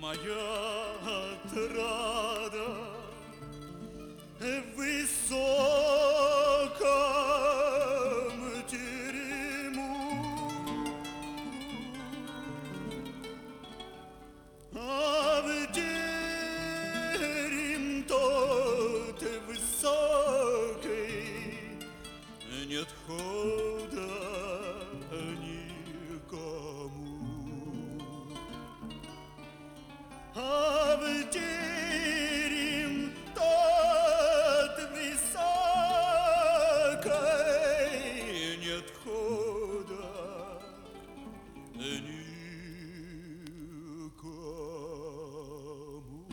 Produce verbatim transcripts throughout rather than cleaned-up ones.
моя отрада в высоком терему, а в терем тот высокий нет хода никому. А в терем тот высокий нет хода никому.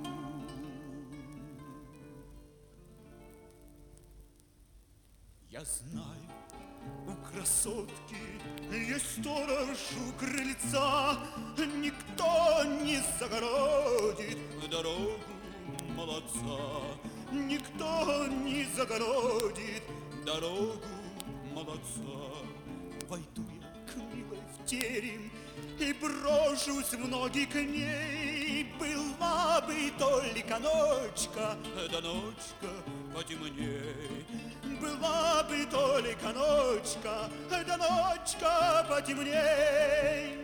Я знаю, у красотки есть сторож у крыльца, никто не загородит дорогу молодца, никто не загородит дорогу молодца. Войду я к милой в терем и брошусь в ноги к ней. Была бы только ночка, да ночка потемней. Была бы только ночка, да ночка потемней.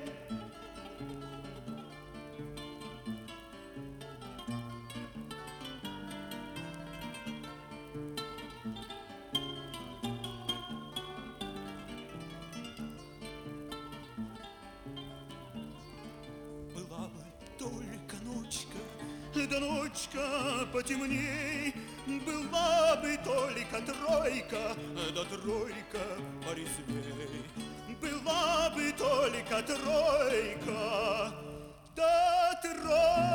Была бы только ночка, да ночка потемней. Была бы только тройка, да тройка порезвей. Была бы только тройка, да тройка